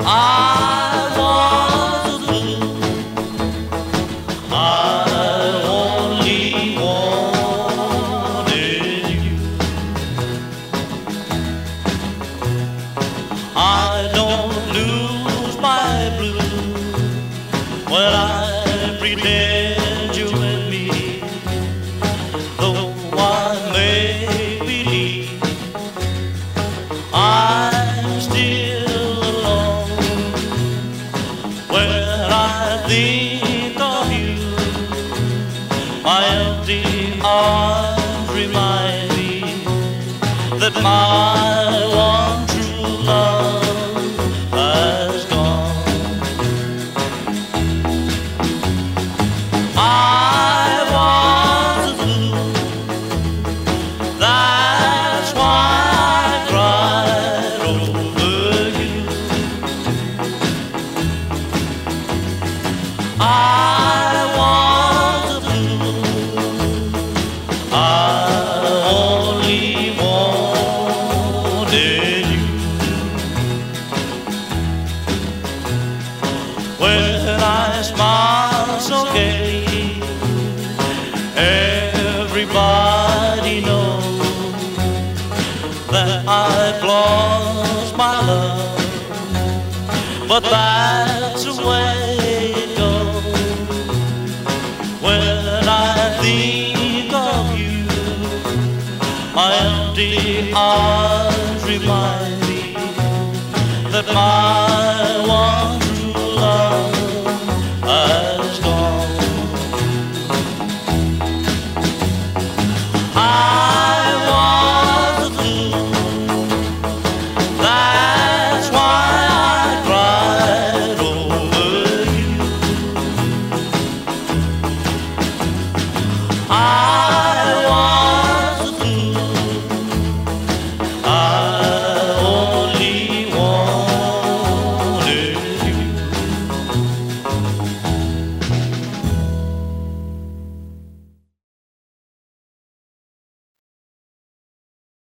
I was blue. I only wanted you. I don't lose my blue when I pretend you and me, though I make believe I'm still alone. When I think of you, my empty arms remind me that my one true love has gone. I was blue, that's why I cried over you. I was blue, I only wanted you. When I smile so gay, everybody knows that I've lost my love, but that's the way it goes. When I think of you, my empty arms remind me that my